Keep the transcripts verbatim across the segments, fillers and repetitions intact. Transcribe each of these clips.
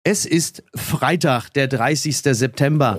Es ist Freitag, der dreißigster September.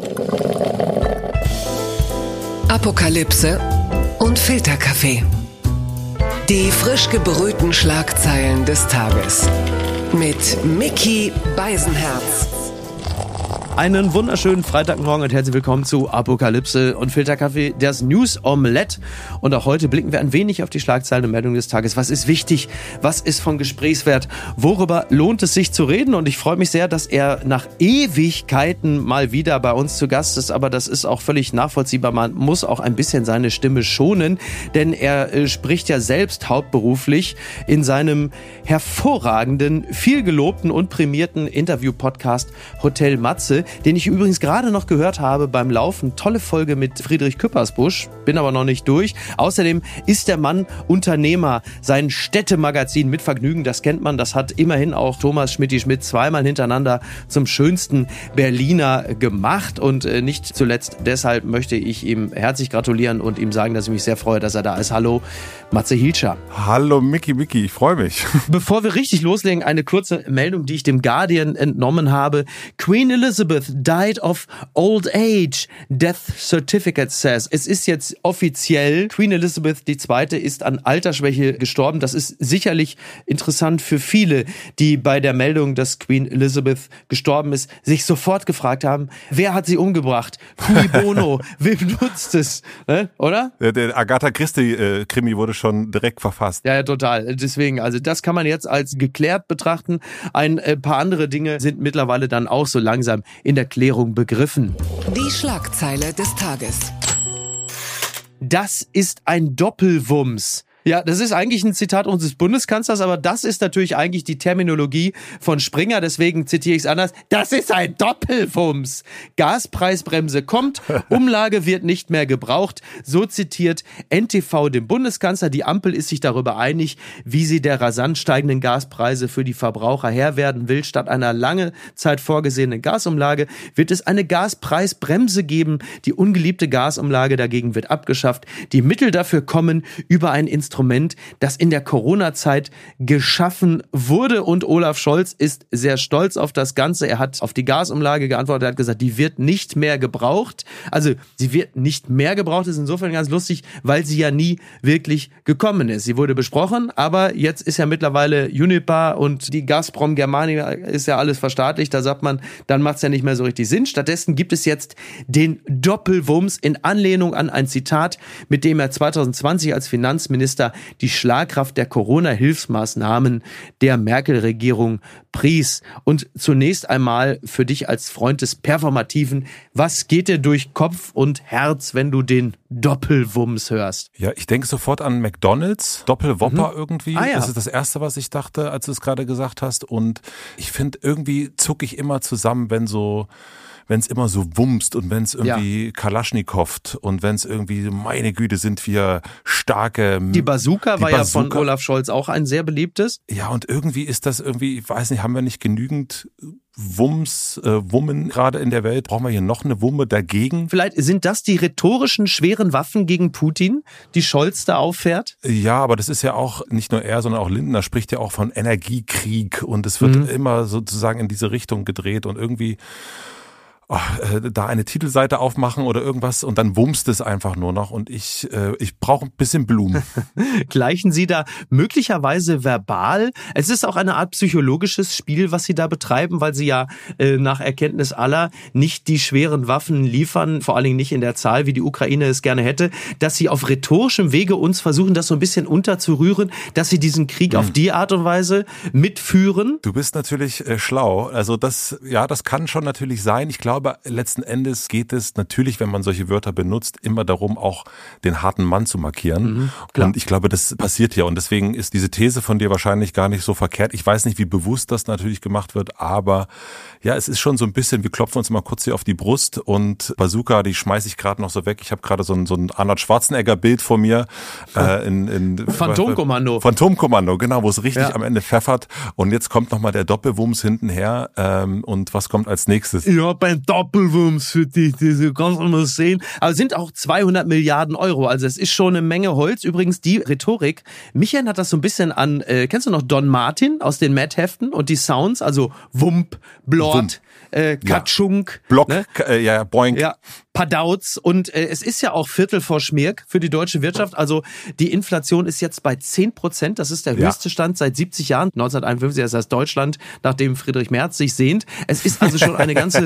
Apokalypse und Filterkaffee. Die frisch gebrühten Schlagzeilen des Tages. Mit Micky Beisenherz. Einen wunderschönen Freitagmorgen und herzlich willkommen zu Apokalypse und Filterkaffee, das News Omelette. Und auch heute blicken wir ein wenig auf die Schlagzeilen und Meldungen des Tages. Was ist wichtig? Was ist von Gesprächswert? Worüber lohnt es sich zu reden? Und ich freue mich sehr, dass er nach Ewigkeiten mal wieder bei uns zu Gast ist. Aber das ist auch völlig nachvollziehbar. Man muss auch ein bisschen seine Stimme schonen, denn er äh, spricht ja selbst hauptberuflich in seinem hervorragenden, vielgelobten und prämierten Interview-Podcast Hotel Matze, den ich übrigens gerade noch gehört habe beim Laufen. Tolle Folge mit Friedrich Küppersbusch, bin aber noch nicht durch. Außerdem ist der Mann Unternehmer. Sein Städtemagazin Mit Vergnügen, das kennt man, das hat immerhin auch Thomas Schmitti-Schmidt zweimal hintereinander zum schönsten Berliner gemacht. Und äh, nicht zuletzt deshalb möchte ich ihm herzlich gratulieren und ihm sagen, dass ich mich sehr freue, dass er da ist. Hallo, Matze Hilscher. Hallo Micky, Micky, ich freue mich. Bevor wir richtig loslegen, eine kurze Meldung, die ich dem Guardian entnommen habe. Queen Elizabeth died of old age, Death Certificate says. Es ist jetzt offiziell, Queen Elizabeth die Zweite ist an Altersschwäche gestorben. Das ist sicherlich interessant für viele, die bei der Meldung, dass Queen Elizabeth gestorben ist, sich sofort gefragt haben, wer hat sie umgebracht? Cui bono? Wem nutzt es? Ne? Oder? Der, der Agatha Christie-Krimi wurde schon direkt verfasst. Ja, ja, total. Deswegen, also das kann man jetzt als geklärt betrachten. Ein äh, paar andere Dinge sind mittlerweile dann auch so langsam in der Klärung begriffen. Die Schlagzeile des Tages. Das ist ein Doppelwumms. Ja, das ist eigentlich ein Zitat unseres Bundeskanzlers, aber das ist natürlich eigentlich die Terminologie von Springer, deswegen zitiere ich es anders. Das ist ein Doppelwumms. Gaspreisbremse kommt, Umlage wird nicht mehr gebraucht. So zitiert N T V den Bundeskanzler. Die Ampel ist sich darüber einig, wie sie der rasant steigenden Gaspreise für die Verbraucher Herr werden will. Statt einer lange Zeit vorgesehenen Gasumlage wird es eine Gaspreisbremse geben. Die ungeliebte Gasumlage dagegen wird abgeschafft. Die Mittel dafür kommen über ein Instrument, Instrument, das in der Corona-Zeit geschaffen wurde, und Olaf Scholz ist sehr stolz auf das Ganze. Er hat auf die Gasumlage geantwortet, er hat gesagt, die wird nicht mehr gebraucht. Also sie wird nicht mehr gebraucht, ist insofern ganz lustig, weil sie ja nie wirklich gekommen ist. Sie wurde besprochen, aber jetzt ist ja mittlerweile Uniper und die Gazprom Germania ist ja alles verstaatlicht. Da sagt man, dann macht es ja nicht mehr so richtig Sinn. Stattdessen gibt es jetzt den Doppelwumms in Anlehnung an ein Zitat, mit dem er zwanzig zwanzig als Finanzminister die Schlagkraft der Corona-Hilfsmaßnahmen der Merkel-Regierung pries. Und zunächst einmal für dich als Freund des Performativen, was geht dir durch Kopf und Herz, wenn du den Doppelwumms hörst? Ja, ich denke sofort an McDonald's, Doppelwopper mhm. irgendwie. Ah, ja. Das ist das Erste, was ich dachte, als du es gerade gesagt hast. Und ich finde, irgendwie zucke ich immer zusammen, wenn so wenn es immer so wumst und wenn es irgendwie ja. Kalaschnikow und wenn es irgendwie, meine Güte, sind wir starke... Die Bazooka die war Bazooka. Ja von Olaf Scholz auch ein sehr beliebtes. Ja, und irgendwie ist das irgendwie, ich weiß nicht, haben wir nicht genügend Wumms, äh, Wummen gerade in der Welt? Brauchen wir hier noch eine Wumme dagegen? Vielleicht sind das die rhetorischen schweren Waffen gegen Putin, die Scholz da auffährt? Ja, aber das ist ja auch nicht nur er, sondern auch Lindner spricht ja auch von Energiekrieg und es wird mhm. immer sozusagen in diese Richtung gedreht und irgendwie... Oh, äh, da eine Titelseite aufmachen oder irgendwas und dann wumst es einfach nur noch und ich äh, ich brauche ein bisschen Blumen. Gleichen Sie da möglicherweise verbal? Es ist auch eine Art psychologisches Spiel, was Sie da betreiben, weil Sie ja äh, nach Erkenntnis aller nicht die schweren Waffen liefern, vor allen Dingen nicht in der Zahl, wie die Ukraine es gerne hätte, dass Sie auf rhetorischem Wege uns versuchen, das so ein bisschen unterzurühren, dass Sie diesen Krieg hm. auf die Art und Weise mitführen? Du bist natürlich äh, schlau. Also das, ja, das kann schon natürlich sein. Ich glaube, Aber letzten Endes geht es natürlich, wenn man solche Wörter benutzt, immer darum, auch den harten Mann zu markieren. Mhm, und ich glaube, das passiert ja. Und deswegen ist diese These von dir wahrscheinlich gar nicht so verkehrt. Ich weiß nicht, wie bewusst das natürlich gemacht wird, aber ja, es ist schon so ein bisschen, wir klopfen uns mal kurz hier auf die Brust und Bazooka, die schmeiße ich gerade noch so weg. Ich habe gerade so ein, so ein Arnold Schwarzenegger-Bild vor mir. Äh, in, in, Phantomkommando. Phantomkommando, genau, wo es richtig ja. am Ende pfeffert. Und jetzt kommt nochmal der Doppelwumms hintenher. Ähm, und was kommt als nächstes? Ja, beim ein Doppelwumms für dich, du kannst immer sehen. Aber es sind auch zweihundert Milliarden Euro, also es ist schon eine Menge Holz. Übrigens die Rhetorik, mich erinnert das so ein bisschen an, äh, kennst du noch Don Martin aus den Mad-Heften und die Sounds, also Wump, Blort, Wump. Äh, Katschunk, ja. Block, ne? äh, ja, Boink. Ja. Padauz und äh, es ist ja auch Viertel vor Schmirk für die deutsche Wirtschaft. Also die Inflation ist jetzt bei zehn Prozent. Das ist der höchste ja. Stand seit siebzig Jahren. neunzehnhunderteinundfünfzig ist das Deutschland, nachdem Friedrich Merz sich sehnt. Es ist also schon eine ganze,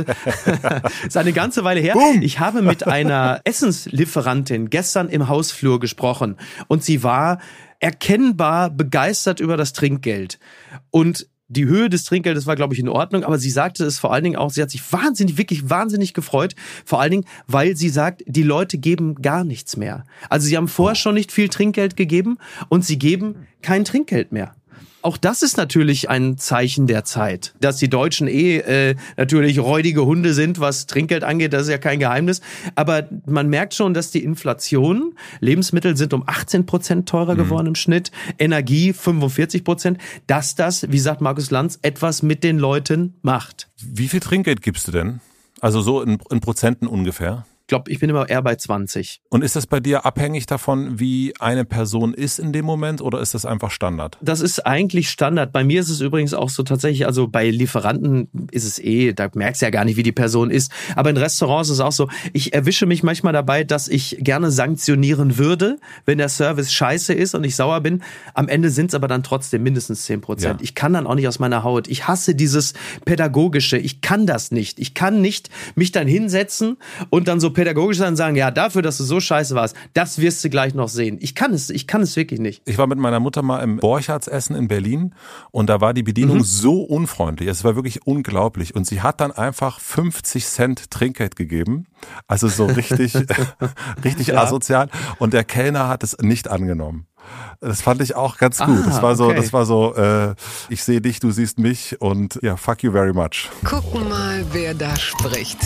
ist eine ganze Weile her. Boom. Ich habe mit einer Essenslieferantin gestern im Hausflur gesprochen und sie war erkennbar begeistert über das Trinkgeld. Und die Höhe des Trinkgeldes war, glaube ich, in Ordnung, aber sie sagte es vor allen Dingen auch, sie hat sich wahnsinnig, wirklich wahnsinnig gefreut, vor allen Dingen, weil sie sagt, die Leute geben gar nichts mehr. Also sie haben vorher schon nicht viel Trinkgeld gegeben und sie geben kein Trinkgeld mehr. Auch das ist natürlich ein Zeichen der Zeit. Dass die Deutschen eh äh, natürlich räudige Hunde sind, was Trinkgeld angeht, das ist ja kein Geheimnis. Aber man merkt schon, dass die Inflation, Lebensmittel sind um achtzehn Prozent teurer mhm. geworden im Schnitt, Energie fünfundvierzig Prozent, dass das, wie sagt Markus Lanz, etwas mit den Leuten macht. Wie viel Trinkgeld gibst du denn? Also so in, in Prozenten ungefähr? Ich glaube, ich bin immer eher bei zwanzig. Und ist das bei dir abhängig davon, wie eine Person ist in dem Moment oder ist das einfach Standard? Das ist eigentlich Standard. Bei mir ist es übrigens auch so tatsächlich, also bei Lieferanten ist es eh, da merkst du ja gar nicht, wie die Person ist. Aber in Restaurants ist es auch so, ich erwische mich manchmal dabei, dass ich gerne sanktionieren würde, wenn der Service scheiße ist und ich sauer bin. Am Ende sind es aber dann trotzdem mindestens zehn Prozent. Ja. Ich kann dann auch nicht aus meiner Haut. Ich hasse dieses Pädagogische. Ich kann das nicht. Ich kann nicht mich dann hinsetzen und dann so pädagogisch sein und sagen, ja, dafür, dass du so scheiße warst, das wirst du gleich noch sehen. Ich kann es, ich kann es wirklich nicht. Ich war mit meiner Mutter mal im Borchards essen in Berlin und da war die Bedienung mhm. so unfreundlich. Es war wirklich unglaublich. Und sie hat dann einfach fünfzig Cent Trinkgeld gegeben. Also so richtig, richtig ja. asozial. Und der Kellner hat es nicht angenommen. Das fand ich auch ganz gut. Ah, das war so, okay. das war so, äh, ich sehe dich, du siehst mich und ja, fuck you very much. Gucken mal, wer da spricht.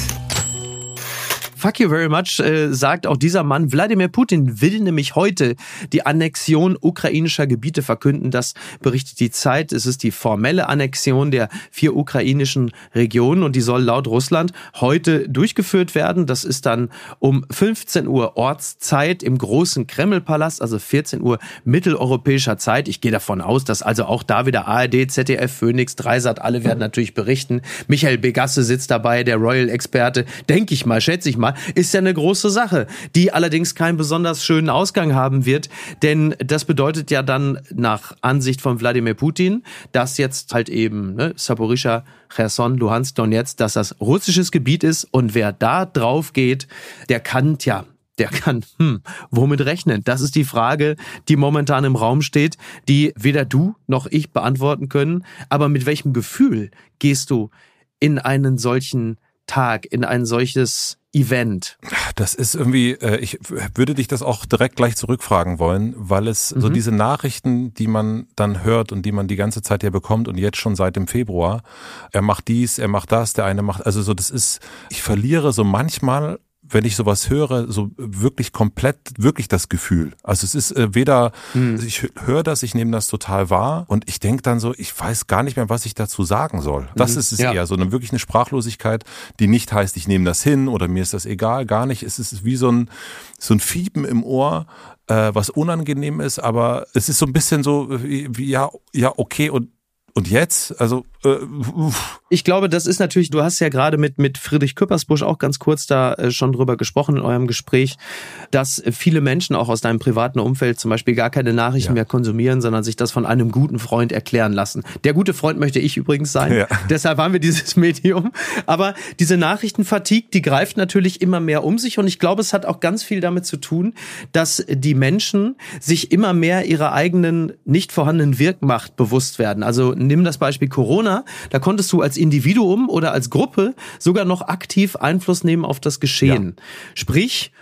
Fuck you very much, äh, sagt auch dieser Mann. Wladimir Putin will nämlich heute die Annexion ukrainischer Gebiete verkünden. Das berichtet die Zeit. Es ist die formelle Annexion der vier ukrainischen Regionen und die soll laut Russland heute durchgeführt werden. Das ist dann um fünfzehn Uhr Ortszeit im großen Kremlpalast, also vierzehn Uhr mitteleuropäischer Zeit. Ich gehe davon aus, dass also auch da wieder A R D, Z D F, Phoenix, Dreisat, alle werden natürlich berichten. Michael Begasse sitzt dabei, der Royal-Experte. Denke ich mal, schätze ich mal. Ist ja eine große Sache, die allerdings keinen besonders schönen Ausgang haben wird, denn das bedeutet ja dann nach Ansicht von Wladimir Putin, dass jetzt halt eben ne, Saporischschja, Cherson, Luhansk, Donetsk, dass das russisches Gebiet ist und wer da drauf geht, der kann, tja, der kann, hm, womit rechnen? Das ist die Frage, die momentan im Raum steht, die weder du noch ich beantworten können, aber mit welchem Gefühl gehst du in einen solchen Tag, in ein solches Event? Das ist irgendwie, ich würde dich das auch direkt gleich zurückfragen wollen, weil es mhm. so diese Nachrichten, die man dann hört und die man die ganze Zeit ja bekommt und jetzt schon seit dem Februar, er macht dies, er macht das, der eine macht, also so das ist, ich verliere so manchmal, wenn ich sowas höre, so wirklich komplett, wirklich das Gefühl. Also es ist äh, weder, hm. ich höre das, ich nehme das total wahr und ich denke dann so, ich weiß gar nicht mehr, was ich dazu sagen soll. Das mhm. ist es ja. eher so eine wirklich eine Sprachlosigkeit, die nicht heißt, ich nehme das hin oder mir ist das egal, gar nicht. Es ist wie so ein, so ein Fiepen im Ohr, äh, was unangenehm ist, aber es ist so ein bisschen so, wie, wie ja, ja, okay und Und jetzt? Also, äh, uff. Ich glaube, das ist natürlich, du hast ja gerade mit mit Friedrich Küppersbusch auch ganz kurz da äh, schon drüber gesprochen in eurem Gespräch, dass viele Menschen auch aus deinem privaten Umfeld zum Beispiel gar keine Nachrichten ja. mehr konsumieren, sondern sich das von einem guten Freund erklären lassen. Der gute Freund möchte ich übrigens sein. Ja. Deshalb haben wir dieses Medium. Aber diese Nachrichtenfatigue, die greift natürlich immer mehr um sich und ich glaube, es hat auch ganz viel damit zu tun, dass die Menschen sich immer mehr ihrer eigenen nicht vorhandenen Wirkmacht bewusst werden. Also nimm das Beispiel Corona, da konntest du als Individuum oder als Gruppe sogar noch aktiv Einfluss nehmen auf das Geschehen. Ja. Sprich,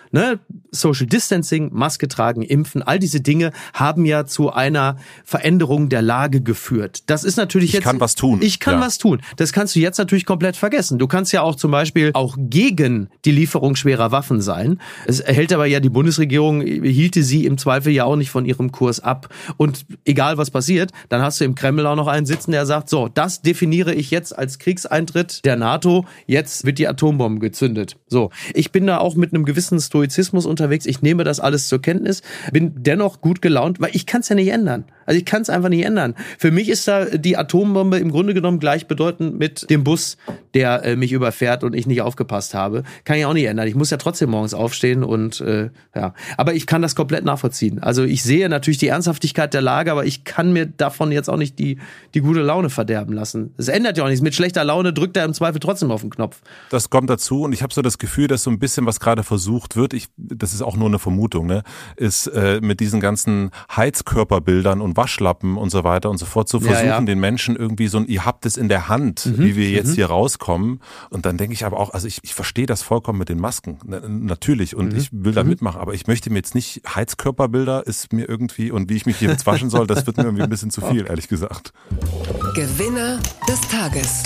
Ne? Social Distancing, Maske tragen, impfen, all diese Dinge haben ja zu einer Veränderung der Lage geführt. Das ist natürlich ich jetzt... Ich kann was tun. Ich kann ja. was tun. Das kannst du jetzt natürlich komplett vergessen. Du kannst ja auch zum Beispiel auch gegen die Lieferung schwerer Waffen sein. Es hält aber ja die Bundesregierung, hielte sie im Zweifel ja auch nicht von ihrem Kurs ab. Und egal was passiert, dann hast du im Kreml auch noch einen sitzen, der sagt, so, das definiere ich jetzt als Kriegseintritt der NATO. Jetzt wird die Atombombe gezündet. So, ich bin da auch mit einem gewissen Stoizismus unterwegs. Ich nehme das alles zur Kenntnis, bin dennoch gut gelaunt, weil ich kann es ja nicht ändern. Also ich kann es einfach nicht ändern. Für mich ist da die Atombombe im Grunde genommen gleichbedeutend mit dem Bus, der äh, mich überfährt und ich nicht aufgepasst habe. Kann ich auch nicht ändern. Ich muss ja trotzdem morgens aufstehen und äh, ja. Aber ich kann das komplett nachvollziehen. Also ich sehe natürlich die Ernsthaftigkeit der Lage, aber ich kann mir davon jetzt auch nicht die, die gute Laune verderben lassen. Es ändert ja auch nichts. Mit schlechter Laune drückt er im Zweifel trotzdem auf den Knopf. Das kommt dazu und ich habe so das Gefühl, dass so ein bisschen was gerade versucht wird, ich, das ist auch nur eine Vermutung, ne, ist äh, mit diesen ganzen Heizkörperbildern und Waschlappen und so weiter und so fort zu versuchen, ja, ja. den Menschen irgendwie so ein, ihr habt es in der Hand, mhm, wie wir jetzt mhm. hier rauskommen. Und dann denke ich aber auch, also ich, ich verstehe das vollkommen mit den Masken, natürlich, und mhm. ich will da mhm. mitmachen, aber ich möchte mir jetzt nicht, Heizkörperbilder ist mir irgendwie, und wie ich mich hier jetzt waschen soll, das wird mir irgendwie ein bisschen zu viel, ehrlich gesagt. Gewinner des Tages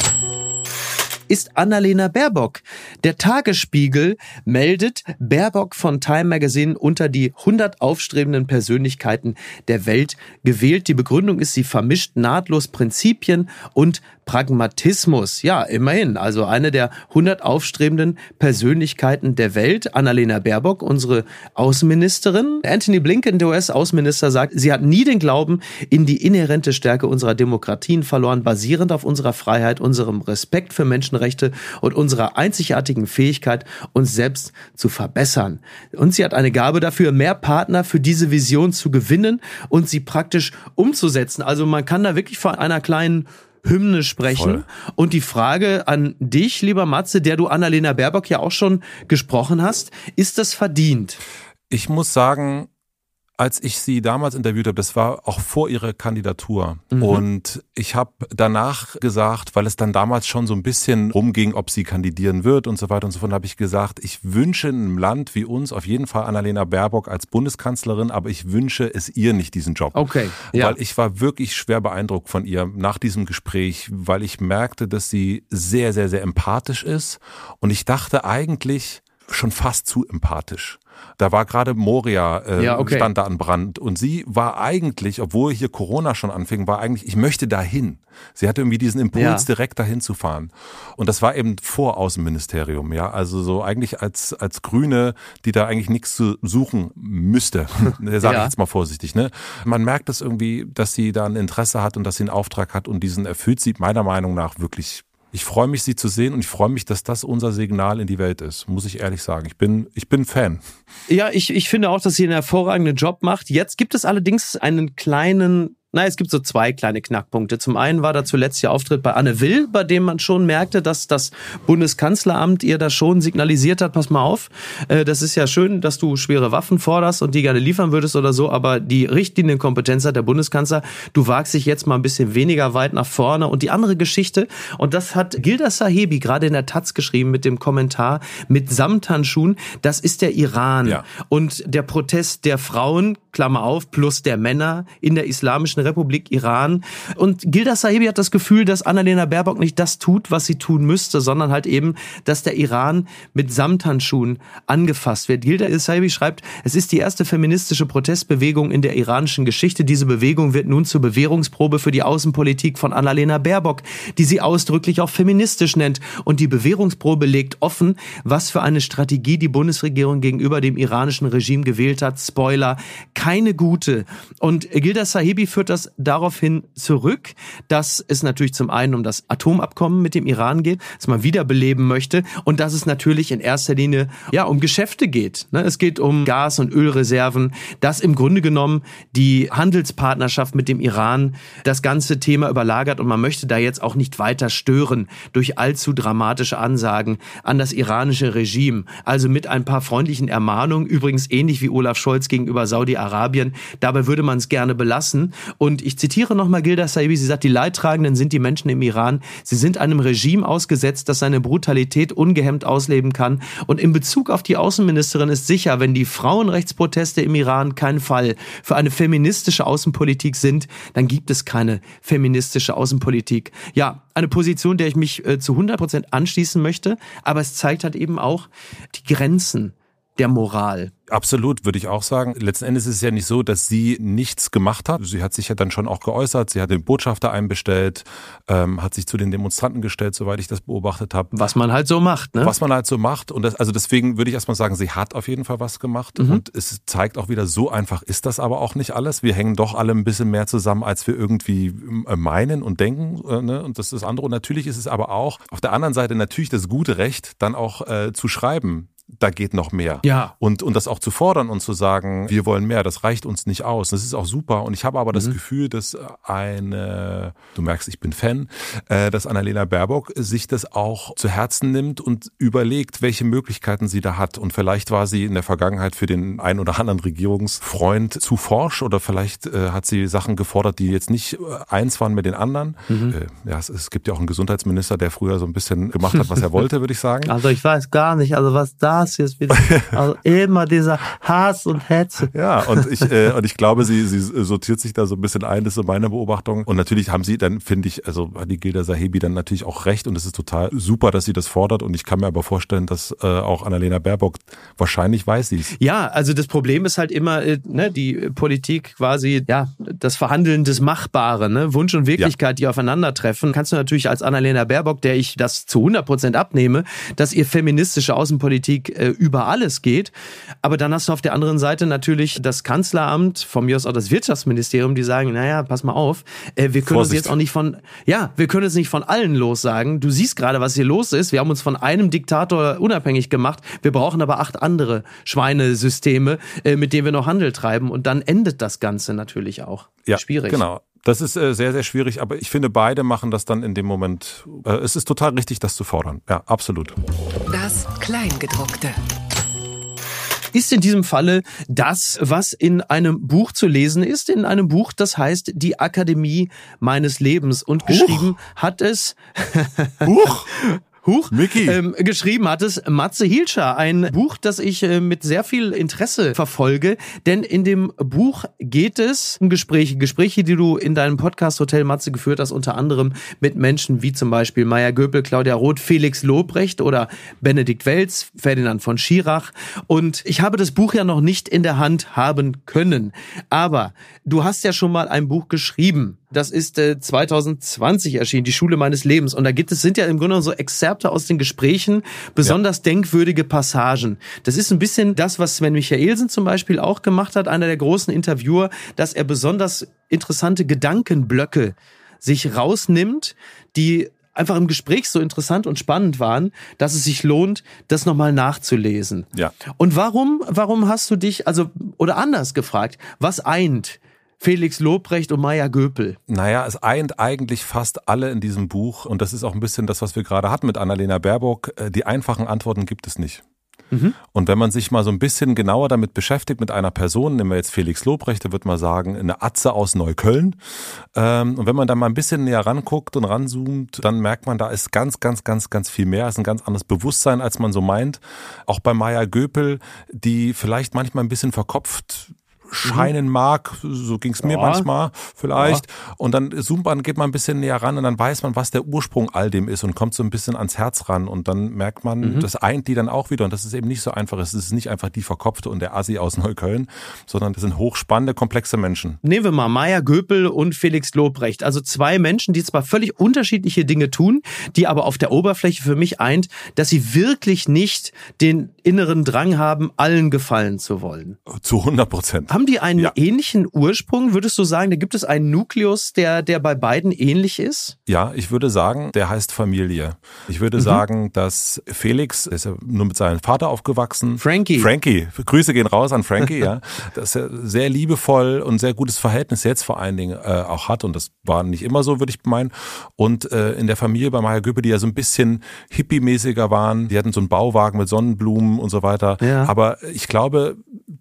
ist Annalena Baerbock. Der Tagesspiegel meldet, Baerbock von Time Magazine unter die hundert aufstrebenden Persönlichkeiten der Welt gewählt. Die Begründung ist, sie vermischt nahtlos Prinzipien und Pragmatismus. Ja, immerhin. Also eine der hundert aufstrebenden Persönlichkeiten der Welt. Annalena Baerbock, unsere Außenministerin. Anthony Blinken, der U S-Außenminister, sagt, sie hat nie den Glauben in die inhärente Stärke unserer Demokratien verloren, basierend auf unserer Freiheit, unserem Respekt für Menschenrechte und unserer einzigartigen Fähigkeit, uns selbst zu verbessern. Und sie hat eine Gabe dafür, mehr Partner für diese Vision zu gewinnen und sie praktisch umzusetzen. Also man kann da wirklich von einer kleinen Hymne sprechen. Voll. Und die Frage an dich, lieber Matze, der du Annalena Baerbock ja auch schon gesprochen hast, ist das verdient? Ich muss sagen, als ich sie damals interviewt habe, das war auch vor ihrer Kandidatur. Mhm. Und ich habe danach gesagt, weil es dann damals schon so ein bisschen rumging, ob sie kandidieren wird und so weiter und so fort, habe ich gesagt, ich wünsche einem Land wie uns auf jeden Fall Annalena Baerbock als Bundeskanzlerin, aber ich wünsche es ihr nicht, diesen Job. Okay. Ja. Weil ich war wirklich schwer beeindruckt von ihr nach diesem Gespräch, weil ich merkte, dass sie sehr, sehr, sehr empathisch ist. Und ich dachte eigentlich schon fast zu empathisch. Da war gerade Moria, äh, ja, okay. stand da an Brand. Und sie war eigentlich, obwohl hier Corona schon anfing, war eigentlich, ich möchte dahin. Sie hatte irgendwie diesen Impuls, ja. direkt dahin zu fahren. Und das war eben vor Außenministerium, ja. Also so eigentlich als, als Grüne, die da eigentlich nichts zu suchen müsste. Sage ja. ich jetzt mal vorsichtig, ne. Man merkt das irgendwie, dass sie da ein Interesse hat und dass sie einen Auftrag hat und diesen erfüllt sie meiner Meinung nach wirklich. Ich freue mich, sie zu sehen und ich freue mich, dass das unser Signal in die Welt ist, muss ich ehrlich sagen. Ich bin, ich bin Fan. Ja, ich, ich finde auch, dass sie einen hervorragenden Job macht. Jetzt gibt es allerdings einen kleinen... Na, es gibt so zwei kleine Knackpunkte. Zum einen war da zuletzt ihr Auftritt bei Anne Will, bei dem man schon merkte, dass das Bundeskanzleramt ihr da schon signalisiert hat, pass mal auf, das ist ja schön, dass du schwere Waffen forderst und die gerne liefern würdest oder so, aber die Richtlinienkompetenz hat der Bundeskanzler, du wagst dich jetzt mal ein bisschen weniger weit nach vorne. Und die andere Geschichte, und das hat Gilda Sahebi gerade in der Taz geschrieben mit dem Kommentar mit Samthandschuhen, das ist der Iran. Ja. Und der Protest der Frauen, Klammer auf, plus der Männer in der Islamischen Republik Iran. Und Gilda Sahebi hat das Gefühl, dass Annalena Baerbock nicht das tut, was sie tun müsste, sondern halt eben, dass der Iran mit Samthandschuhen angefasst wird. Gilda Sahebi schreibt, es ist die erste feministische Protestbewegung in der iranischen Geschichte. Diese Bewegung wird nun zur Bewährungsprobe für die Außenpolitik von Annalena Baerbock, die sie ausdrücklich auch feministisch nennt. Und die Bewährungsprobe legt offen, was für eine Strategie die Bundesregierung gegenüber dem iranischen Regime gewählt hat. Spoiler, keine gute. Und Gilda Sahebi führt das daraufhin zurück, dass es natürlich zum einen um das Atomabkommen mit dem Iran geht, das man wiederbeleben möchte und dass es natürlich in erster Linie ja um Geschäfte geht. Es geht um Gas- und Ölreserven, dass im Grunde genommen die Handelspartnerschaft mit dem Iran das ganze Thema überlagert und man möchte da jetzt auch nicht weiter stören durch allzu dramatische Ansagen an das iranische Regime. Also mit ein paar freundlichen Ermahnungen, übrigens ähnlich wie Olaf Scholz gegenüber Saudi-Arabien, Saudi-Arabien. Dabei würde man es gerne belassen. Und ich zitiere nochmal Gilda Sahibi, sie sagt, die Leidtragenden sind die Menschen im Iran. Sie sind einem Regime ausgesetzt, das seine Brutalität ungehemmt ausleben kann. Und in Bezug auf die Außenministerin ist sicher, wenn die Frauenrechtsproteste im Iran kein Fall für eine feministische Außenpolitik sind, dann gibt es keine feministische Außenpolitik. Ja, eine Position, der ich mich äh, zu hundert Prozent anschließen möchte, aber es zeigt halt eben auch die Grenzen der Moral. Absolut, würde ich auch sagen. Letzten Endes ist es ja nicht so, dass sie nichts gemacht hat. Sie hat sich ja dann schon auch geäußert. Sie hat den Botschafter einbestellt, ähm, hat sich zu den Demonstranten gestellt, soweit ich das beobachtet habe. Was man halt so macht, ne? Was man halt so macht. Und das, also deswegen würde ich erstmal sagen, sie hat auf jeden Fall was gemacht. Mhm. Und es zeigt auch wieder, so einfach ist das aber auch nicht alles. Wir hängen doch alle ein bisschen mehr zusammen, als wir irgendwie meinen und denken. Äh, ne? Und das ist das andere. Und natürlich ist es aber auch auf der anderen Seite natürlich das gute Recht, dann auch äh, zu schreiben. Da geht noch mehr. Ja. Und, und das auch zu fordern und zu sagen, wir wollen mehr, das reicht uns nicht aus. Das ist auch super. Und ich habe aber mhm. das Gefühl, dass eine, du merkst, ich bin Fan, äh, dass Annalena Baerbock sich das auch zu Herzen nimmt und überlegt, welche Möglichkeiten sie da hat. Und vielleicht war sie in der Vergangenheit für den einen oder anderen Regierungsfreund zu forsch oder vielleicht äh, hat sie Sachen gefordert, die jetzt nicht eins waren mit den anderen. Mhm. Äh, ja, es, es gibt ja auch einen Gesundheitsminister, der früher so ein bisschen gemacht hat, was er wollte, würde ich sagen. Also ich weiß gar nicht, also was da jetzt wieder, also immer dieser Hass und Hetze. Ja, und ich äh, und ich glaube, sie sie sortiert sich da so ein bisschen ein, das ist so meine Beobachtung. Und natürlich haben sie dann, finde ich, also hat die Gilda Sahibi dann natürlich auch recht und es ist total super, dass sie das fordert und ich kann mir aber vorstellen, dass äh, auch Annalena Baerbock wahrscheinlich weiß sie es. Ja, also das Problem ist halt immer, äh, ne, die Politik quasi, ja, das Verhandeln des Machbaren, ne, Wunsch und Wirklichkeit, ja. die aufeinandertreffen. Kannst du natürlich als Annalena Baerbock, der ich das zu hundert Prozent abnehme, dass ihr feministische Außenpolitik über alles geht. Aber dann hast du auf der anderen Seite natürlich das Kanzleramt, von mir aus auch das Wirtschaftsministerium, die sagen, naja, pass mal auf, wir können uns jetzt auch nicht von, ja, wir können es nicht von allen lossagen. Du siehst gerade, was hier los ist. Wir haben uns von einem Diktator unabhängig gemacht. Wir brauchen aber acht andere Schweinesysteme, mit denen wir noch Handel treiben. Und dann endet das Ganze natürlich auch. Ja, schwierig. Genau. Das ist äh, sehr, sehr schwierig, aber ich finde, beide machen das dann in dem Moment. Äh, es ist total richtig, das zu fordern. Ja, absolut. Das Kleingedruckte ist in diesem Falle das, was in einem Buch zu lesen ist, in einem Buch, das heißt Die Akademie meines Lebens. Und Huch. geschrieben hat es... Huch! Huch, Micky. Ähm, geschrieben hat es Matze Hilscher, ein Buch, das ich äh, mit sehr viel Interesse verfolge, denn in dem Buch geht es um Gespräche, Gespräche, die du in deinem Podcast Hotel Matze geführt hast, unter anderem mit Menschen wie zum Beispiel Maya Göpel, Claudia Roth, Felix Lobrecht oder Benedikt Welz, Ferdinand von Schirach. Und ich habe das Buch ja noch nicht in der Hand haben können, aber du hast ja schon mal ein Buch geschrieben. Das ist äh, zwanzig zwanzig erschienen, Die Schule meines Lebens. Und da gibt es, sind ja im Grunde so Exzerpte aus den Gesprächen, besonders ja. denkwürdige Passagen. Das ist ein bisschen das, was Sven Michaelsen zum Beispiel auch gemacht hat, einer der großen Interviewer, dass er besonders interessante Gedankenblöcke sich rausnimmt, die einfach im Gespräch so interessant und spannend waren, dass es sich lohnt, das nochmal nachzulesen. Ja. Und warum, warum hast du dich, also, oder anders gefragt, was eint Felix Lobrecht und Maya Göpel? Naja, es eint eigentlich fast alle in diesem Buch und das ist auch ein bisschen das, was wir gerade hatten mit Annalena Baerbock. Die einfachen Antworten gibt es nicht. Mhm. Und wenn man sich mal so ein bisschen genauer damit beschäftigt mit einer Person, nehmen wir jetzt Felix Lobrecht, der wird mal sagen, eine Atze aus Neukölln. Und wenn man da mal ein bisschen näher ranguckt und ranzoomt, dann merkt man, da ist ganz, ganz, ganz, ganz viel mehr. Es ist ein ganz anderes Bewusstsein, als man so meint. Auch bei Maya Göpel, die vielleicht manchmal ein bisschen verkopft scheinen mag, so ging's mir ja. manchmal vielleicht. Ja. Und dann zoomt man, geht man ein bisschen näher ran und dann weiß man, was der Ursprung all dem ist und kommt so ein bisschen ans Herz ran und dann merkt man, mhm. das eint die dann auch wieder und das ist eben nicht so einfach. Es ist nicht einfach die Verkopfte und der Assi aus Neukölln, sondern das sind hochspannende, komplexe Menschen. Nehmen wir mal Maya Göpel und Felix Lobrecht. Also zwei Menschen, die zwar völlig unterschiedliche Dinge tun, die aber auf der Oberfläche für mich eint, dass sie wirklich nicht den inneren Drang haben, allen gefallen zu wollen. Zu hundert Prozent. Haben die einen ja. ähnlichen Ursprung? Würdest du sagen, da gibt es einen Nukleus, der, der bei beiden ähnlich ist? Ja, ich würde sagen, der heißt Familie. Ich würde mhm. sagen, dass Felix, der ist ja nur mit seinem Vater aufgewachsen. Frankie. Frankie. Grüße gehen raus an Frankie, ja. Dass er sehr liebevoll und sehr gutes Verhältnis jetzt vor allen Dingen äh, auch hat. Und das war nicht immer so, würde ich meinen. Und äh, in der Familie bei Maya Göpel, die ja so ein bisschen hippie-mäßiger waren, die hatten so einen Bauwagen mit Sonnenblumen und so weiter. Ja. Aber ich glaube,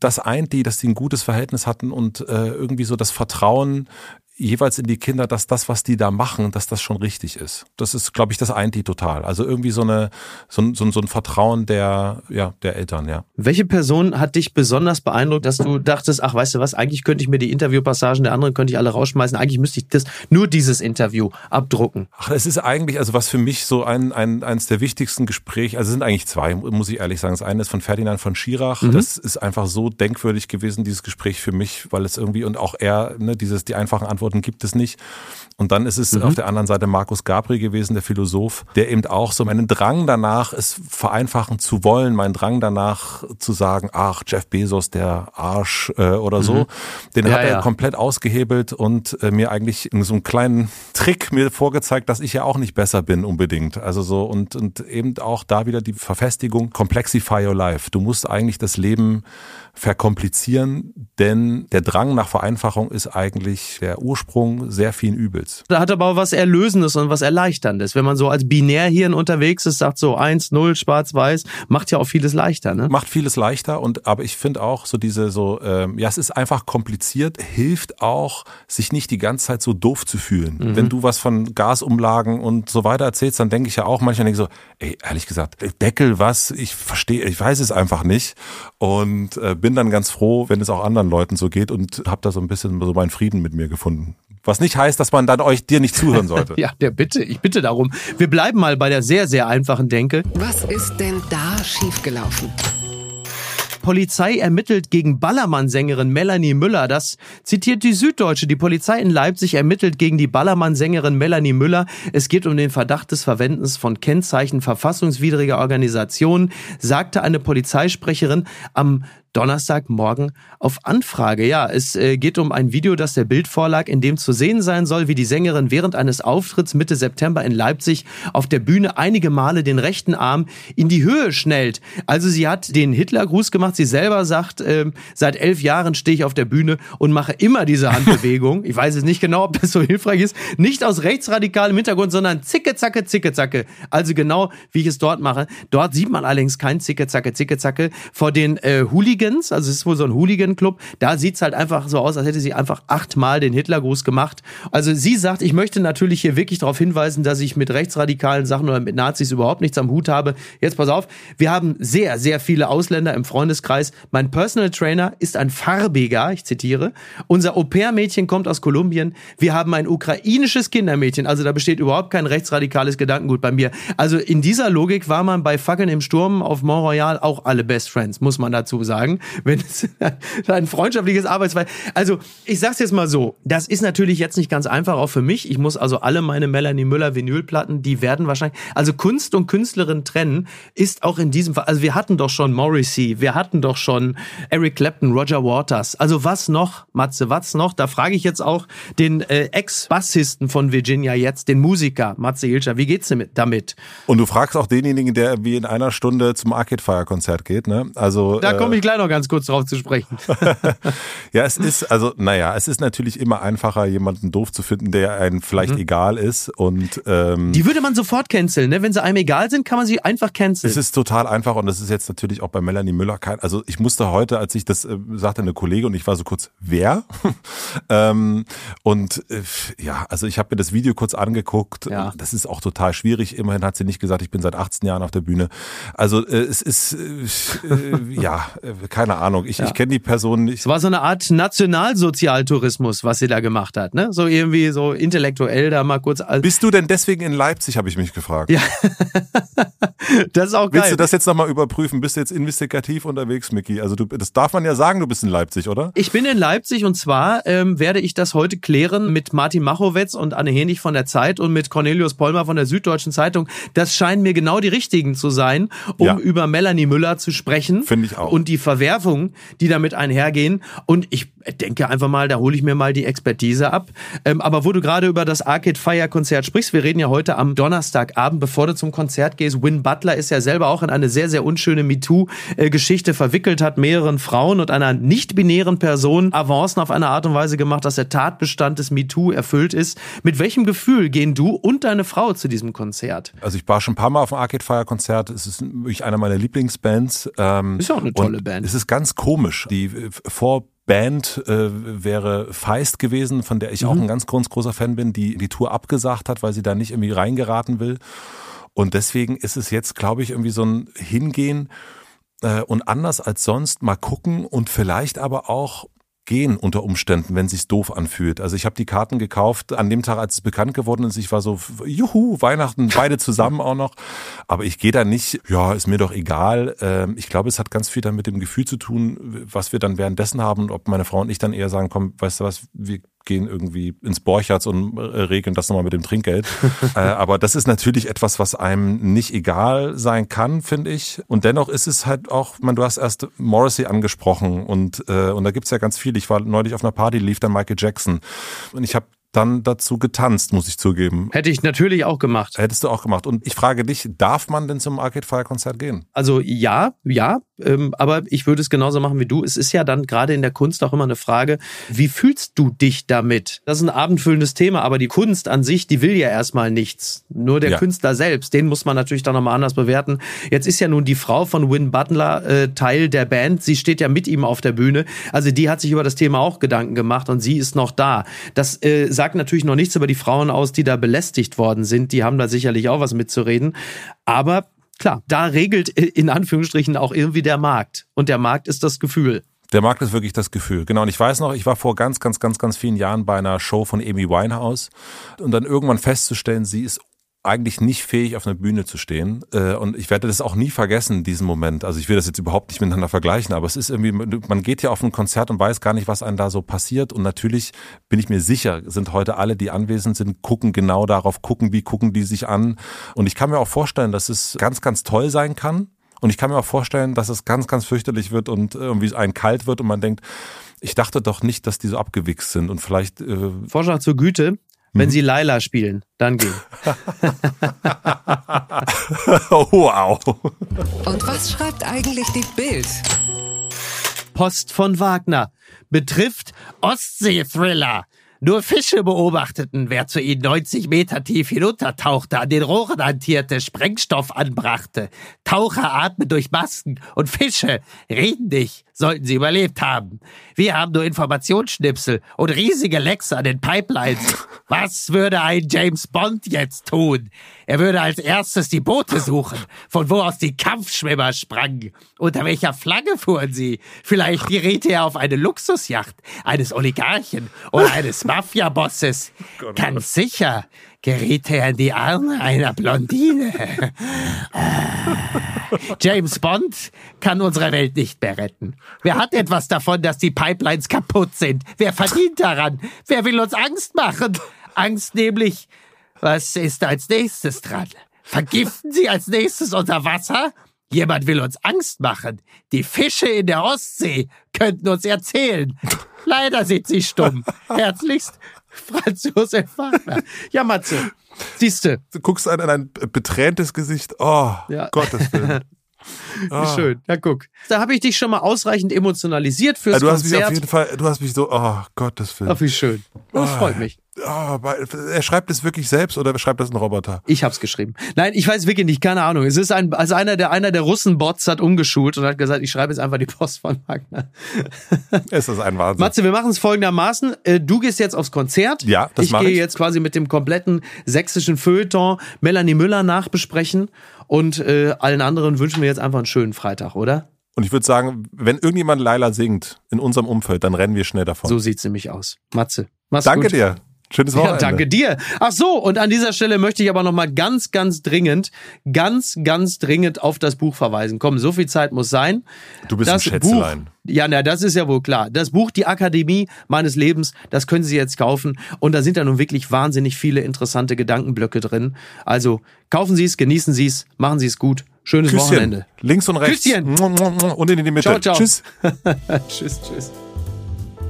das eint die, dass die ein gutes Verhältnis hatten und äh, irgendwie so das Vertrauen jeweils in die Kinder, dass das, was die da machen, dass das schon richtig ist. Das ist, glaube ich, das eint die total. Also irgendwie so eine so ein, so ein, so ein Vertrauen der ja der Eltern, ja. Welche Person hat dich besonders beeindruckt, dass du dachtest, ach, weißt du was, eigentlich könnte ich mir die Interviewpassagen der anderen könnte ich alle rausschmeißen, eigentlich müsste ich das nur dieses Interview abdrucken. Ach, es ist eigentlich, also was für mich so ein, ein eines der wichtigsten Gespräche, also es sind eigentlich zwei, muss ich ehrlich sagen. Das eine ist von Ferdinand von Schirach. Mhm. Das ist einfach so denkwürdig gewesen, dieses Gespräch für mich, weil es irgendwie und auch er, ne, dieses die einfachen Antworten gibt es nicht. Und dann ist es mhm. auf der anderen Seite Markus Gabri gewesen, der Philosoph, der eben auch so meinen Drang danach, es vereinfachen zu wollen, meinen Drang danach zu sagen, ach, Jeff Bezos, der Arsch äh, oder mhm. so, den ja, hat er ja. komplett ausgehebelt und äh, mir eigentlich so einen kleinen Trick mir vorgezeigt, dass ich ja auch nicht besser bin unbedingt. Also so und, und eben auch da wieder die Verfestigung, complexify your life. Du musst eigentlich das Leben verkomplizieren, denn der Drang nach Vereinfachung ist eigentlich der Ursprung sehr vielen Übels. Da hat aber auch was Erlösendes und was Erleichterndes. Wenn man so als Binärhirn unterwegs ist, sagt so eins, null, schwarz-weiß, macht ja auch vieles leichter, ne? Macht vieles leichter und aber ich finde auch so diese so, ähm, ja, es ist einfach kompliziert, hilft auch, sich nicht die ganze Zeit so doof zu fühlen. Mhm. Wenn du was von Gasumlagen und so weiter erzählst, dann denke ich ja auch manchmal denke so, ey, ehrlich gesagt, Deckel, was? Ich verstehe, ich weiß es einfach nicht und äh, bin dann ganz froh, wenn es auch anderen Leuten so geht und habe da so ein bisschen so meinen Frieden mit mir gefunden. Was nicht heißt, dass man dann euch dir nicht zuhören sollte. Ja, der bitte, ich bitte darum. Wir bleiben mal bei der sehr, sehr einfachen Denke. Was ist denn da schiefgelaufen? Polizei ermittelt gegen Ballermann-Sängerin Melanie Müller. Das zitiert die Süddeutsche. Die Polizei in Leipzig ermittelt gegen die Ballermann-Sängerin Melanie Müller. Es geht um den Verdacht des Verwendens von Kennzeichen verfassungswidriger Organisationen, sagte eine Polizeisprecherin am Donnerstagmorgen auf Anfrage. Ja, es äh, geht um ein Video, das der Bild vorlag, in dem zu sehen sein soll, wie die Sängerin während eines Auftritts Mitte September in Leipzig auf der Bühne einige Male den rechten Arm in die Höhe schnellt. Also sie hat den Hitlergruß gemacht. Sie selber sagt, äh, seit elf Jahren stehe ich auf der Bühne und mache immer diese Handbewegung. Ich weiß jetzt nicht genau, ob das so hilfreich ist. Nicht aus rechtsradikalem Hintergrund, sondern zicke, zacke, zicke, zacke. Also genau, wie ich es dort mache. Dort sieht man allerdings kein zicke, zacke, zicke, zacke vor den äh, Hooligans. Also es ist wohl so ein Hooligan-Club. Da sieht's halt einfach so aus, als hätte sie einfach achtmal den Hitlergruß gemacht. Also sie sagt, ich möchte natürlich hier wirklich darauf hinweisen, dass ich mit rechtsradikalen Sachen oder mit Nazis überhaupt nichts am Hut habe. Jetzt pass auf, wir haben sehr, sehr viele Ausländer im Freundeskreis. Mein Personal Trainer ist ein farbiger, ich zitiere. Unser Au-pair-Mädchen kommt aus Kolumbien. Wir haben ein ukrainisches Kindermädchen. Also da besteht überhaupt kein rechtsradikales Gedankengut bei mir. Also in dieser Logik war man bei Fackeln im Sturm auf Mont Royal auch alle Best Friends, muss man dazu sagen. Wenn es ein freundschaftliches Arbeitsverhältnis. Also, ich sag's jetzt mal so, das ist natürlich jetzt nicht ganz einfach, auch für mich. Ich muss also alle meine Melanie Müller Vinylplatten, die werden wahrscheinlich, also Kunst und Künstlerin trennen, ist auch in diesem Fall, also wir hatten doch schon Morrissey, wir hatten doch schon Eric Clapton, Roger Waters. Also was noch, Matze, was noch? Da frage ich jetzt auch den äh, Ex-Bassisten von Virginia jetzt, den Musiker, Matze Hilscher, wie geht's denn damit? Und du fragst auch denjenigen, der wie in einer Stunde zum Arcade Fire Konzert geht, ne? Also da komme ich gleich noch ganz kurz drauf zu sprechen. Ja, es ist, also, naja, es ist natürlich immer einfacher, jemanden doof zu finden, der einem vielleicht mhm. egal ist und ähm, die würde man sofort canceln, ne? Wenn sie einem egal sind, kann man sie einfach canceln. Es ist total einfach und das ist jetzt natürlich auch bei Melanie Müller kein, also ich musste heute, als ich das äh, sagte eine Kollegin und ich war so kurz, wer? ähm, und äh, ja, also ich habe mir das Video kurz angeguckt, ja. Das ist auch total schwierig, immerhin hat sie nicht gesagt, ich bin seit achtzehn Jahren auf der Bühne. Also äh, es ist, äh, ja, äh, keine Ahnung, ich, ja. ich kenne die Person nicht. Es war so eine Art Nationalsozialtourismus, was sie da gemacht hat, ne? So irgendwie so intellektuell da mal kurz. Bist du denn deswegen in Leipzig, habe ich mich gefragt. Ja, das ist auch geil. Willst du das jetzt nochmal überprüfen? Bist du jetzt investigativ unterwegs, Micky? Also du, das darf man ja sagen, du bist in Leipzig, oder? Ich bin in Leipzig und zwar ähm, werde ich das heute klären mit Martin Machowetz und Anne Henig von der Zeit und mit Cornelius Pollmer von der Süddeutschen Zeitung. Das scheinen mir genau die richtigen zu sein, um ja. über Melanie Müller zu sprechen. Finde ich auch. Und die Verwerfungen, die damit einhergehen. Und ich denke einfach mal, da hole ich mir mal die Expertise ab. Ähm, aber wo du gerade über das Arcade Fire Konzert sprichst, wir reden ja heute am Donnerstagabend, bevor du zum Konzert gehst. Win Butler ist ja selber auch in eine sehr, sehr unschöne MeToo-Geschichte verwickelt, hat mehreren Frauen und einer nicht-binären Person Avancen auf eine Art und Weise gemacht, dass der Tatbestand des MeToo erfüllt ist. Mit welchem Gefühl gehen du und deine Frau zu diesem Konzert? Also ich war schon ein paar Mal auf dem Arcade Fire Konzert. Es ist wirklich einer meiner Lieblingsbands. Ähm, ist ja auch eine tolle Band. Es ist ganz komisch. Die vor Band äh, wäre Feist gewesen, von der ich mhm. auch ein ganz groß, großer Fan bin, die die Tour abgesagt hat, weil sie da nicht irgendwie reingeraten will. Und deswegen ist es jetzt, glaube ich, irgendwie so ein Hingehen äh, und anders als sonst mal gucken und vielleicht aber auch gehen unter Umständen, wenn es sich doof anfühlt. Also ich habe die Karten gekauft an dem Tag, als es bekannt geworden ist. Ich war so, juhu, Weihnachten, beide zusammen auch noch. Aber ich gehe da nicht, ja, ist mir doch egal. Ähm, ich glaube, es hat ganz viel dann mit dem Gefühl zu tun, was wir dann währenddessen haben. Und ob meine Frau und ich dann eher sagen, komm, weißt du was, wir gehen irgendwie ins Borchertz und regeln das nochmal mit dem Trinkgeld. äh, aber das ist natürlich etwas, was einem nicht egal sein kann, finde ich. Und dennoch ist es halt auch, man, du hast erst Morrissey angesprochen und, äh, und da gibt's ja ganz viel. Ich war neulich auf einer Party, lief dann Michael Jackson und ich habe dann dazu getanzt, muss ich zugeben. Hätte ich natürlich auch gemacht. Hättest du auch gemacht. Und ich frage dich, darf man denn zum Arcade Fire Konzert gehen? Also ja, ja, ähm, aber ich würde es genauso machen wie du. Es ist ja dann gerade in der Kunst auch immer eine Frage, wie fühlst du dich damit? Das ist ein abendfüllendes Thema, aber die Kunst an sich, die will ja erstmal nichts. Nur der ja. Künstler selbst, den muss man natürlich dann nochmal anders bewerten. Jetzt ist ja nun die Frau von Win Butler äh, Teil der Band. Sie steht ja mit ihm auf der Bühne. Also die hat sich über das Thema auch Gedanken gemacht und sie ist noch da. Das äh, sagt natürlich noch nichts über die Frauen aus, die da belästigt worden sind. Die haben da sicherlich auch was mitzureden. Aber klar, da regelt in Anführungsstrichen auch irgendwie der Markt. Und der Markt ist das Gefühl. Der Markt ist wirklich das Gefühl. Genau. Und ich weiß noch, ich war vor ganz, ganz, ganz, ganz vielen Jahren bei einer Show von Amy Winehouse. Und dann irgendwann festzustellen, sie ist eigentlich nicht fähig, auf einer Bühne zu stehen. Und ich werde das auch nie vergessen, diesen Moment. Also ich will das jetzt überhaupt nicht miteinander vergleichen, aber es ist irgendwie, man geht ja auf ein Konzert und weiß gar nicht, was einem da so passiert. Und natürlich bin ich mir sicher, sind heute alle, die anwesend sind, gucken genau darauf, gucken, wie gucken die sich an. Und ich kann mir auch vorstellen, dass es ganz, ganz toll sein kann. Und ich kann mir auch vorstellen, dass es ganz, ganz fürchterlich wird und irgendwie ein kalt wird und man denkt, ich dachte doch nicht, dass die so abgewichst sind und vielleicht... Äh Vorschlag zur Güte. Wenn sie Laila spielen, dann gehen. Wow. Und was schreibt eigentlich die Bild? Post von Wagner betrifft Ostsee-Thriller. Nur Fische beobachteten, wer zu ihnen neunzig Meter tief hinuntertauchte, an den Rohren hantierte, Sprengstoff anbrachte. Taucher atmen durch Masken und Fische reden nicht, sollten sie überlebt haben. Wir haben nur Informationsschnipsel und riesige Lecks an den Pipelines. Was würde ein James Bond jetzt tun? Er würde als erstes die Boote suchen, von wo aus die Kampfschwimmer sprangen. Unter welcher Flagge fuhren sie? Vielleicht geriet er auf eine Luxusjacht eines Oligarchen oder eines Mafia-Bosses. Ganz sicher geriet er in die Arme einer Blondine. James Bond kann unsere Welt nicht mehr retten. Wer hat etwas davon, dass die Pipelines kaputt sind? Wer verdient daran? Wer will uns Angst machen? Angst nämlich, was ist als nächstes dran? Vergiften sie als nächstes unter Wasser? Jemand will uns Angst machen. Die Fische in der Ostsee könnten uns erzählen. Leider sind sie stumm. Herzlichst, Franz Josef Wagner. Ja, Matze, siehste. Du guckst an ein beträntes Gesicht. Oh, ja. Gottes Willen. Wie schön. Ja, guck. Da habe ich dich schon mal ausreichend emotionalisiert fürs ja, du hast Konzert. Mich auf jeden Fall, du hast mich so, oh, Gottes Willen. Ach, wie schön. Das oh, freut mich. Oh, er schreibt es wirklich selbst oder schreibt das ein Roboter? Ich hab's geschrieben. Nein, ich weiß wirklich nicht, keine Ahnung. Es ist ein, also einer der, einer der Russen-Bots hat umgeschult und hat gesagt, ich schreibe jetzt einfach die Post von Wagner. Es ist ein Wahnsinn. Matze, wir machen es folgendermaßen. Du gehst jetzt aufs Konzert. Ja, das mache ich. Ich gehe jetzt quasi mit dem kompletten sächsischen Feuilleton Melanie Müller nachbesprechen und äh, allen anderen wünschen wir jetzt einfach einen schönen Freitag, oder? Und ich würde sagen, wenn irgendjemand Laila singt in unserem Umfeld, dann rennen wir schnell davon. So sieht's nämlich aus. Matze, mach's Danke gut. dir. Schönes Wochenende. Ja, danke dir. Ach so, und an dieser Stelle möchte ich aber nochmal ganz, ganz dringend, ganz, ganz dringend auf das Buch verweisen. Komm, so viel Zeit muss sein. Du bist das ein Schätzelein. Buch, ja, na, das ist ja wohl klar. Das Buch Die Akademie meines Lebens, das können Sie jetzt kaufen. Und da sind ja nun wirklich wahnsinnig viele interessante Gedankenblöcke drin. Also kaufen Sie es, genießen Sie es, machen Sie es gut. Schönes Küsschen. Wochenende. Links und rechts. Küsschen. Und in die Mitte. Ciao, ciao. Tschüss. Tschüss, tschüss.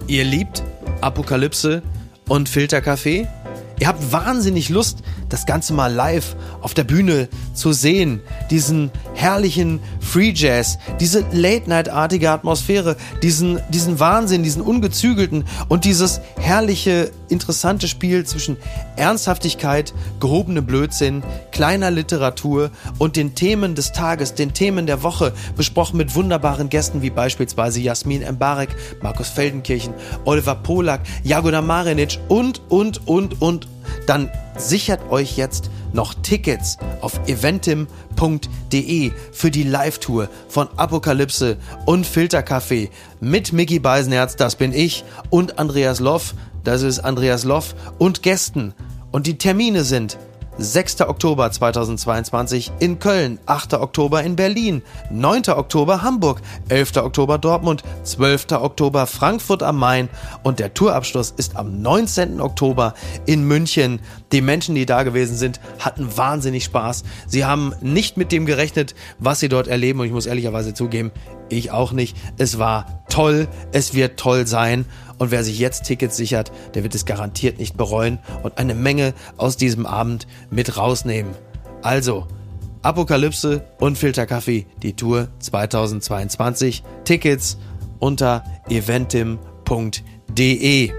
Ihr liebt Apokalypse und Filterkaffee? Ihr habt wahnsinnig Lust, das Ganze mal live auf der Bühne zu sehen. Diesen herrlichen Free Jazz, diese Late-Night-artige Atmosphäre, diesen, diesen Wahnsinn, diesen ungezügelten und dieses herrliche, interessante Spiel zwischen Ernsthaftigkeit, gehobenem Blödsinn, kleiner Literatur und den Themen des Tages, den Themen der Woche, besprochen mit wunderbaren Gästen wie beispielsweise Jasmin Embarek, Markus Feldenkirchen, Oliver Polak, Jagoda Marinic und, und, und, und. Dann sichert euch jetzt noch Tickets auf eventim punkt de für die Live-Tour von Apokalypse und Filterkaffee mit Micky Beisenherz, das bin ich, und Andreas Loff, das ist Andreas Loff, und Gästen. Und die Termine sind sechster Oktober zweitausendzweiundzwanzig in Köln, achter Oktober in Berlin, neunter Oktober Hamburg, elfter Oktober Dortmund, zwölfter Oktober Frankfurt am Main und der Tourabschluss ist am neunzehnten Oktober in München. Die Menschen, die da gewesen sind, hatten wahnsinnig Spaß. Sie haben nicht mit dem gerechnet, was sie dort erleben, und ich muss ehrlicherweise zugeben, ich auch nicht. Es war toll, es wird toll sein. Und wer sich jetzt Tickets sichert, der wird es garantiert nicht bereuen und eine Menge aus diesem Abend mit rausnehmen. Also, Apokalypse und Filterkaffee, die Tour zweitausendzweiundzwanzig. Tickets unter eventim punkt de.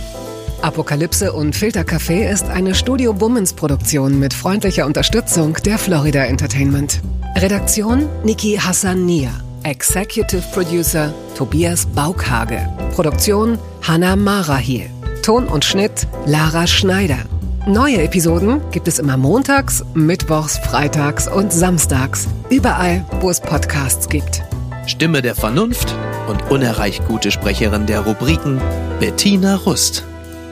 Apokalypse und Filterkaffee ist eine Studio Bummens Produktion mit freundlicher Unterstützung der Florida Entertainment. Redaktion Niki Hassania. Executive Producer Tobias Baukhage. Produktion Hannah Marahiel. Ton und Schnitt Lara Schneider. Neue Episoden gibt es immer montags, mittwochs, freitags und samstags. Überall, wo es Podcasts gibt. Stimme der Vernunft und unerreicht gute Sprecherin der Rubriken Bettina Rust.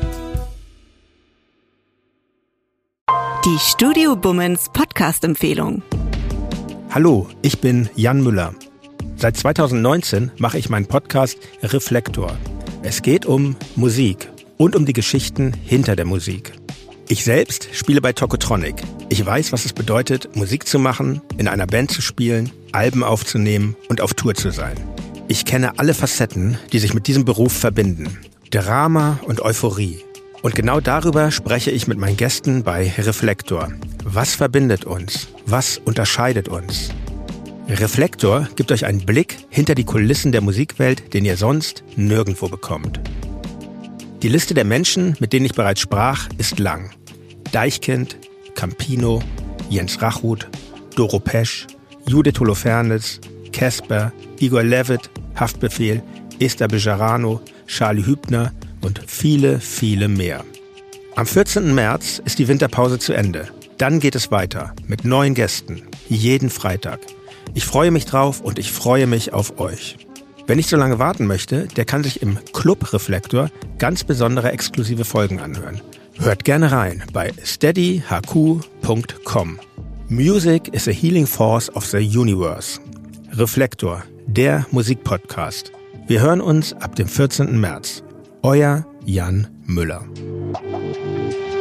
Die Studio Bummens Podcast-Empfehlung. Hallo, ich bin Jan Müller. Seit zweitausendneunzehn mache ich meinen Podcast Reflektor. Es geht um Musik und um die Geschichten hinter der Musik. Ich selbst spiele bei Tokotronic. Ich weiß, was es bedeutet, Musik zu machen, in einer Band zu spielen, Alben aufzunehmen und auf Tour zu sein. Ich kenne alle Facetten, die sich mit diesem Beruf verbinden. Drama und Euphorie. Und genau darüber spreche ich mit meinen Gästen bei Reflektor. Was verbindet uns? Was unterscheidet uns? Reflektor gibt euch einen Blick hinter die Kulissen der Musikwelt, den ihr sonst nirgendwo bekommt. Die Liste der Menschen, mit denen ich bereits sprach, ist lang. Deichkind, Campino, Jens Rachut, Doro Pesch, Judith Holofernes, Casper, Igor Levit, Haftbefehl, Esther Bejarano, Charlie Hübner und viele, viele mehr. Am vierzehnten März ist die Winterpause zu Ende. Dann geht es weiter mit neuen Gästen, jeden Freitag. Ich freue mich drauf und ich freue mich auf euch. Wer nicht so lange warten möchte, der kann sich im Club Reflektor ganz besondere exklusive Folgen anhören. Hört gerne rein bei steady h q punkt com. Music is a healing force of the universe. Reflektor, der Musikpodcast. Wir hören uns ab dem vierzehnten März. Euer Jan Müller.